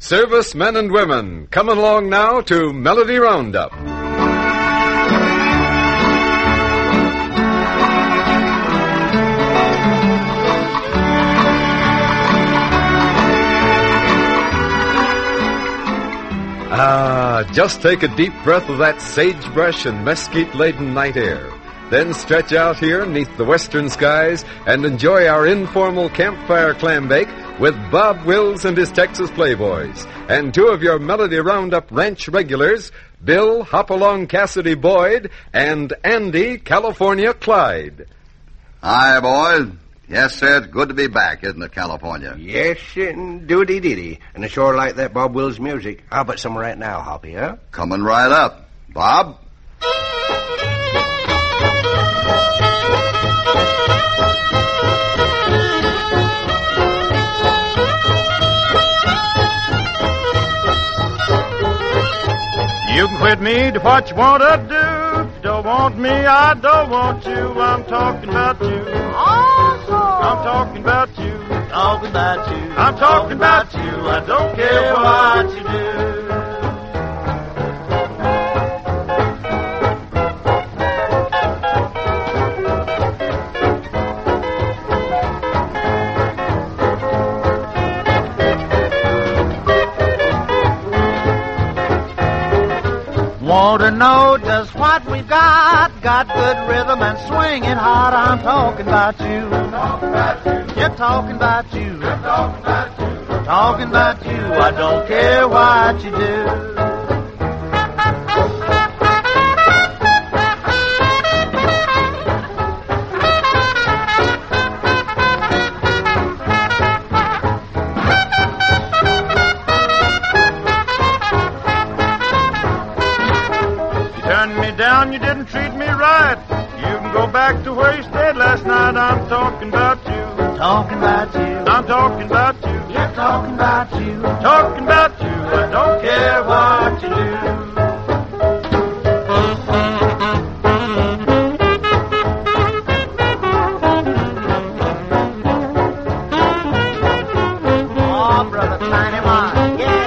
Servicemen and women, coming along now to Melody Roundup. Just take a deep breath of that sagebrush and mesquite-laden night air. Then stretch out here beneath the western skies and enjoy our informal campfire clam bake with Bob Wills and his Texas Playboys, and two of your Melody Roundup ranch regulars, Bill Hopalong Cassidy Boyd and Andy California Clyde. Hi, boys. Yes, sir, it's good to be back, isn't it, California? Yes, doody-diddy. And I sure like that Bob Wills music. How about some right now, Hoppy, huh? Coming right up. Bob? You can quit me to what you want to do. If you don't want me, I don't want you. I'm talking about you. Awesome. I'm talking about you. Talking about you. I'm talking about you. I don't care what you do. Want to know just what we've got? Got good rhythm and swinging hot. I'm talking about you. Talking about you. You're talking about you. I'm talking about you. Talking about you. I don't care what you do. You didn't treat me right. You can go back to where you stayed last night. I'm talking about you. Talking about you. I'm talking about you. You're talking about you. Talking about you. I don't care what you do. Oh, brother Tiny One, yeah.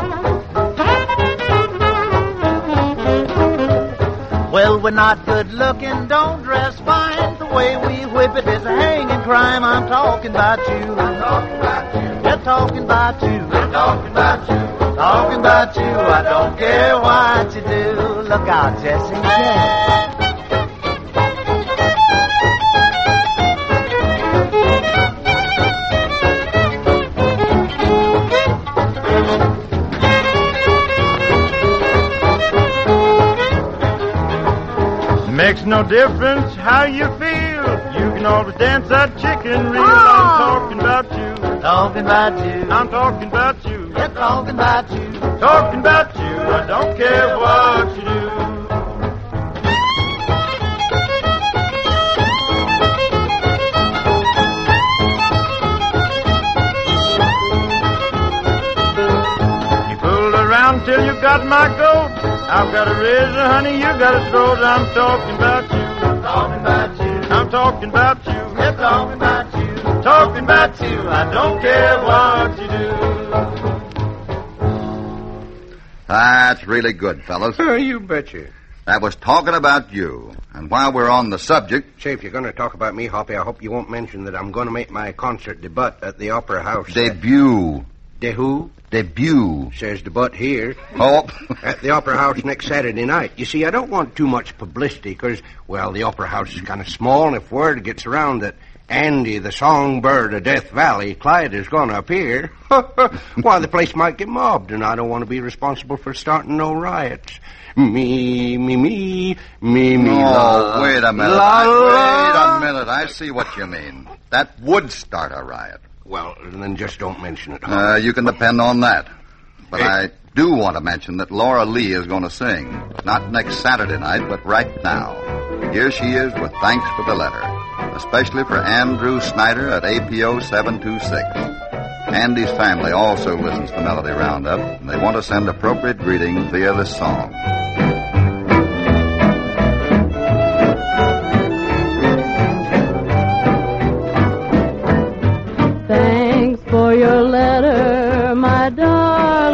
Well, we're not good looking, don't dress fine. The way we whip it is a hanging crime. I'm talking about you. I'm talking about you. You're talking about you. I'm talking about you. Talking about you. I don't care what you do. Look out, Jesse. Yeah. Makes no difference how you feel. You can always dance that chicken reel. I'm talking about you. Talking about you. I'm talking about you. You're talking about you. Talking about you. I don't care what you do. You pulled around till you got my goat. I've got a razor, honey, you got a throat. I'm talking about you. Talking about you. I'm talking about you. You're talking about you. Talking about you. I don't care what you do. That's really good, fellas. You betcha. That was talking about you. And while we're on the subject... Say, if you're going to talk about me, Hoppy, I hope you won't mention that I'm going to make my concert debut at the Opera House. Debut. De who? Debut. Says debut here. Oh. At the Opera House next Saturday night. You see, I don't want too much publicity because, well, the Opera House is kind of small, and if word gets around that Andy, the songbird of Death Valley, Clyde, is going to appear, why, the place might get mobbed, and I don't want to be responsible for starting no riots. Me, Oh, wait a minute. la, Wait a minute. I see what you mean. That would start a riot. Well, then just don't mention it. You can depend on that. But I do want to mention that Laura Lee is going to sing. Not next Saturday night, but right now. Here she is with thanks for the letter. Especially for Andrew Snyder at APO 726. Andy's family also listens to Melody Roundup, and they want to send appropriate greetings via this song. Thanks for your letter, my darling.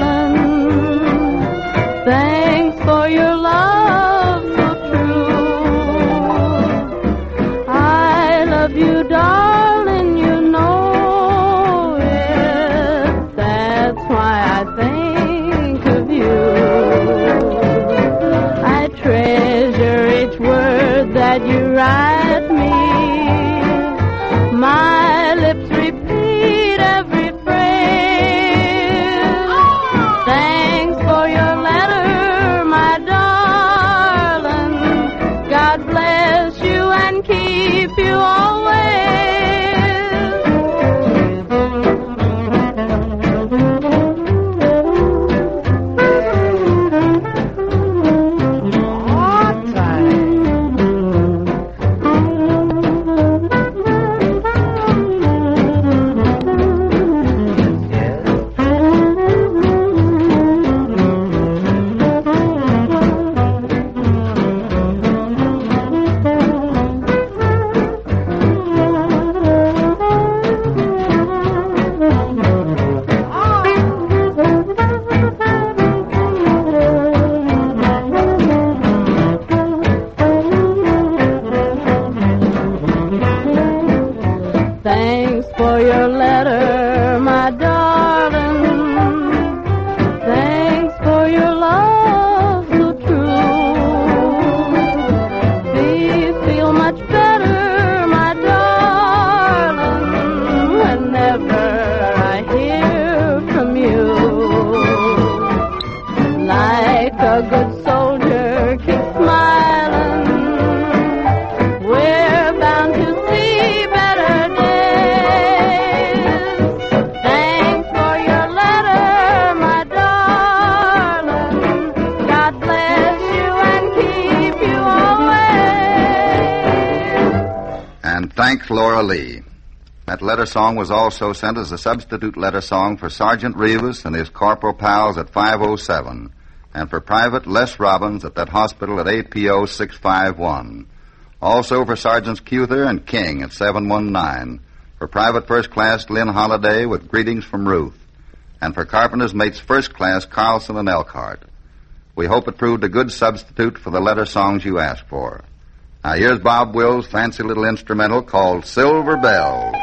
Laura Lee. That letter song was also sent as a substitute letter song for Sergeant Rivas and his corporal pals at 507, and for Private Les Robbins at that hospital at APO 651. Also for Sergeants Cuther and King at 719, for Private First Class Lynn Holliday with greetings from Ruth, and for Carpenter's Mates First Class Carlson and Elkhart. We hope it proved a good substitute for the letter songs you asked for. Now here's Bob Wills' fancy little instrumental called Silver Bells.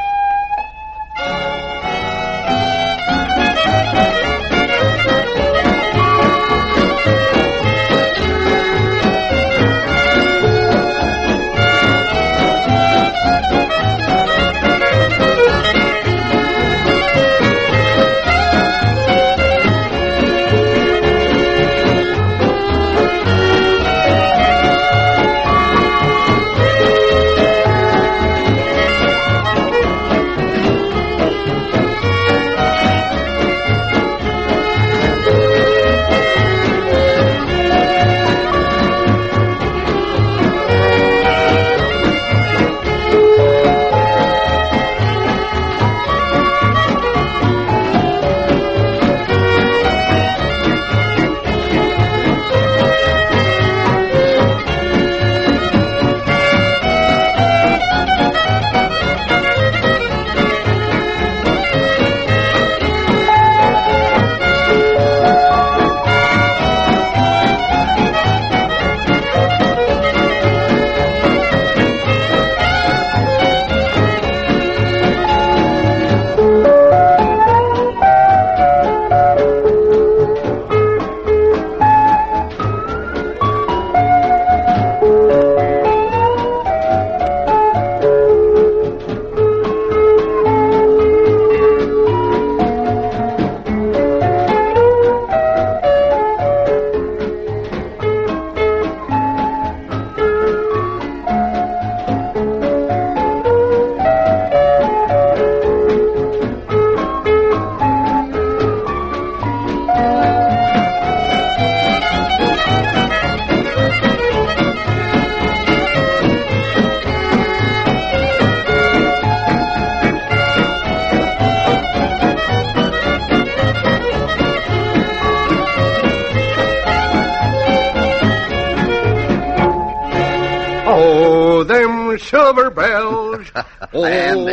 Oh, them silver bells. Oh.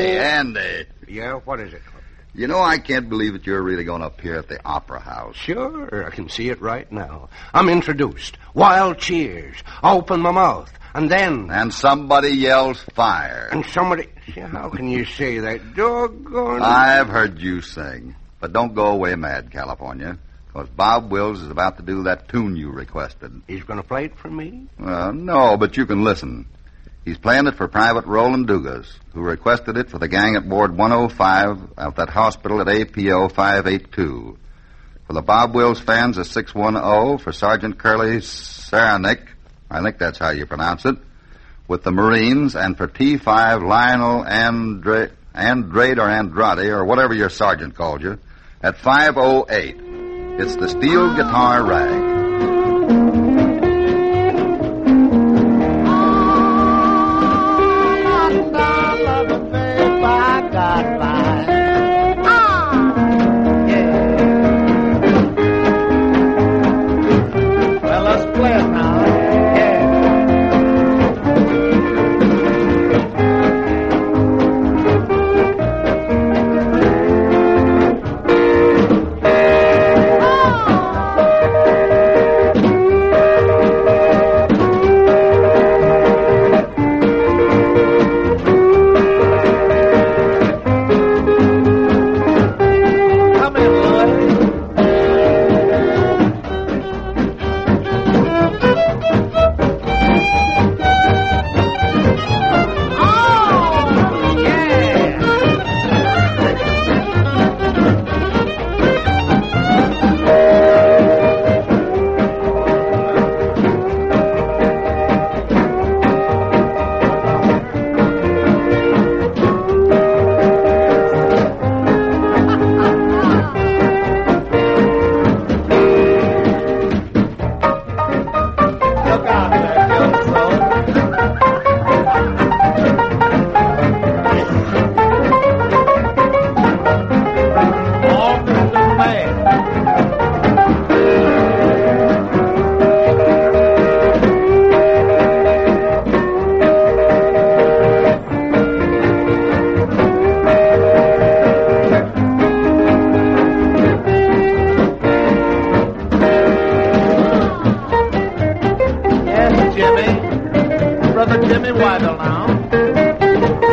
Andy. Yeah, what is it? You know, I can't believe that you're really going to appear at the Opera House. Sure, I can see it right now. I'm introduced. Wild cheers. I open my mouth. And then... And somebody yells fire. And somebody... How can you say that? Doggone... I've heard you sing. But don't go away mad, California. Because Bob Wills is about to do that tune you requested. He's going to play it for me? No, but you can listen. He's playing it for Private Roland Dugas, who requested it for the gang at Ward 105 of that hospital at APO 582. For the Bob Wills fans at 610, for Sergeant Curly Saranick, I think that's how you pronounce it, with the Marines, and for T5 Lionel Andrade or Andrade, or whatever your sergeant called you, at 508. It's the Steel Guitar Rag. Jimmy Whittle now.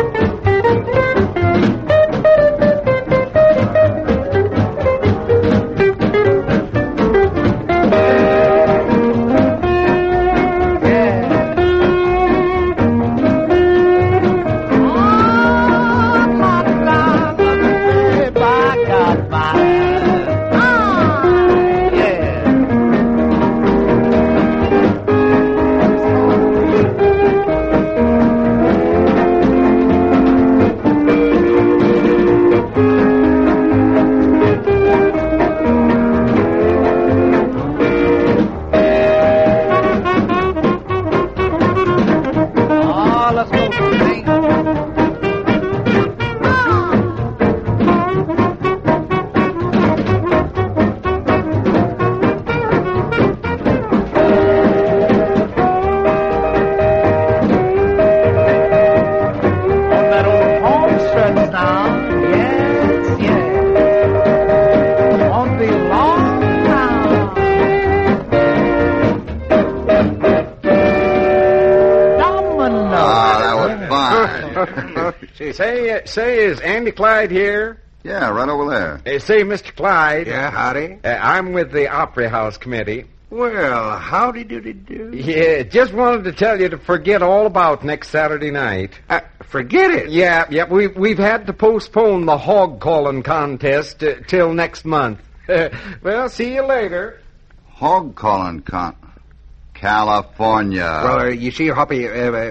Say, is Andy Clyde here? Yeah, right over there. Say, Mr. Clyde. Yeah, howdy. I'm with the Opry House Committee. Well, howdy-doody-do. Yeah, just wanted to tell you to forget all about next Saturday night. Forget it? Yeah, we've had to postpone the hog calling contest till next month. Well, see you later. Hog calling California. Well, you see, Hoppy,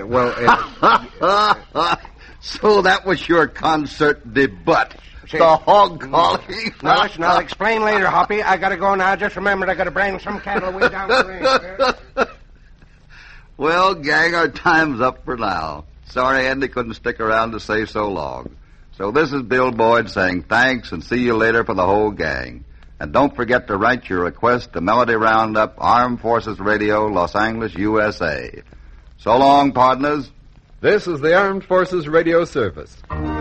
So that was your concert debut. The hog calling. Now, listen, I'll explain later, Hoppy. I gotta go now. Just remembered I gotta bring some cattle way down the range. Well, gang, our time's up for now. Sorry Andy couldn't stick around to say so long. So this is Bill Boyd saying thanks and see you later for the whole gang. And don't forget to write your request to Melody Roundup, Armed Forces Radio, Los Angeles, USA. So long, partners. This is the Armed Forces Radio Service.